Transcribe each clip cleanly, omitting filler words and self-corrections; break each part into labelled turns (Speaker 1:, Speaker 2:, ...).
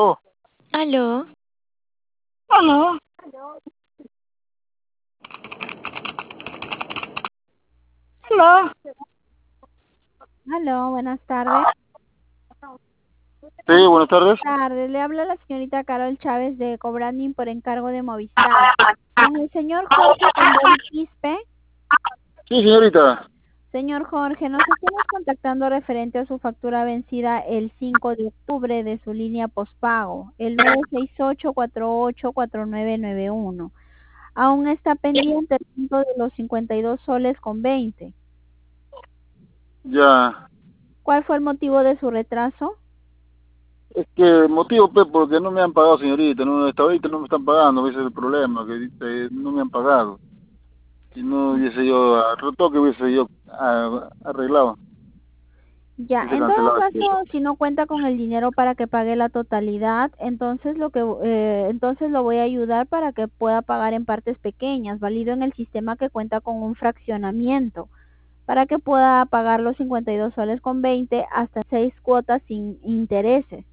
Speaker 1: Oh,
Speaker 2: Aló,
Speaker 1: aló. Hola.
Speaker 3: Aló, buenas tardes.
Speaker 1: Sí, buenas tardes.
Speaker 3: Le habla la señorita Carol Chávez de Cobranding por encargo de Movistar. Con el señor Jorge Rendón Quispe.
Speaker 1: Sí, señorita.
Speaker 3: Señor Jorge, nos estamos contactando referente a su factura vencida el 5 de octubre de su línea postpago, el 968-484991. Aún está pendiente el punto de los 52 soles con 20.
Speaker 1: Ya.
Speaker 3: ¿Cuál fue el motivo de su retraso?
Speaker 1: Es que motivo, pues, porque no me han pagado, señorita. No, hasta ahorita no me están pagando. Ese es el problema, que no me han pagado. Si no hubiese yo, al retoque hubiese yo arreglado.
Speaker 3: Ya,
Speaker 1: Hubiese
Speaker 3: en todo
Speaker 1: cancelado eso.
Speaker 3: caso, si no cuenta con el dinero para que pague la totalidad, entonces entonces lo voy a ayudar para que pueda pagar en partes pequeñas, válido en el sistema que cuenta con un fraccionamiento, para que pueda pagar los 52 soles con 20 hasta 6 cuotas sin intereses.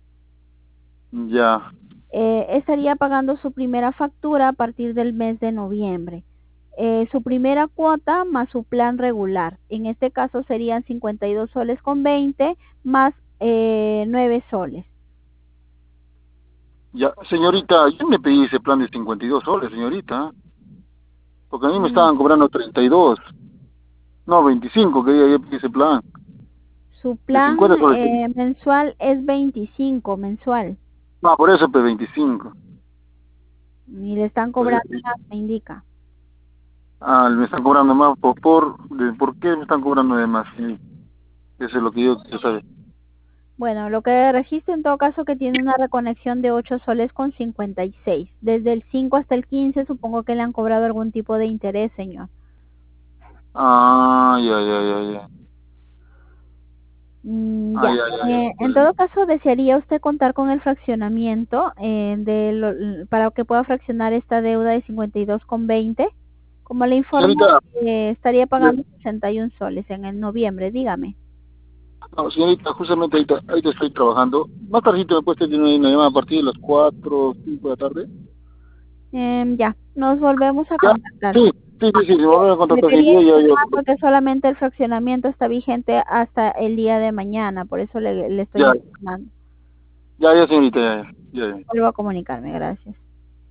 Speaker 1: Ya.
Speaker 3: Estaría pagando su primera factura a partir del mes de noviembre. Su primera cuota más su plan regular. En este caso serían 52 soles con 20 más 9 soles.
Speaker 1: Ya. Señorita, yo me pedí ese plan de 52 soles, señorita. Porque a mí me
Speaker 3: Mm,
Speaker 1: estaban cobrando 32. No, 25 quería yo pedí ese plan.
Speaker 3: Su
Speaker 1: De
Speaker 3: plan
Speaker 1: 50 soles.
Speaker 3: mensual es 25 mensual
Speaker 1: No, por eso, pues 25.
Speaker 3: y le están
Speaker 1: Pues,
Speaker 3: cobrando más, me indica.
Speaker 1: me están cobrando más ¿por qué me están cobrando de más? Sí, eso es lo que yo quiero saber.
Speaker 3: Bueno, lo que registro en todo caso que tiene una reconexión de 8 soles con 56. Desde el 5 hasta el 15 supongo que le han cobrado algún tipo de interés, señor.
Speaker 1: Ah, ya, ya, ya, ya. Ah,
Speaker 3: Ya.
Speaker 1: ya, ya, ya.
Speaker 3: En todo caso, ¿desearía usted contar con el fraccionamiento para que pueda fraccionar esta deuda de 52,20? Como le informo,
Speaker 1: Señorita,
Speaker 3: estaría
Speaker 1: le-
Speaker 3: pagando 61 soles en el noviembre, dígame.
Speaker 1: no, señorita, justamente ahorita estoy trabajando. Más tardito después tener una llamada a partir de las 4 5 de la tarde.
Speaker 3: Ya, nos volvemos a
Speaker 1: Ya,
Speaker 3: contactar.
Speaker 1: sí, sí, sí, sí, me voy a
Speaker 3: Le
Speaker 1: contactar
Speaker 3: quería
Speaker 1: seguido, yo.
Speaker 3: informar porque solamente el fraccionamiento está vigente hasta el día de mañana, por eso le estoy
Speaker 1: Ya,
Speaker 3: informando.
Speaker 1: ya, ya, señorita, ya, ya. Ya.
Speaker 3: Vuelvo a comunicarme, gracias.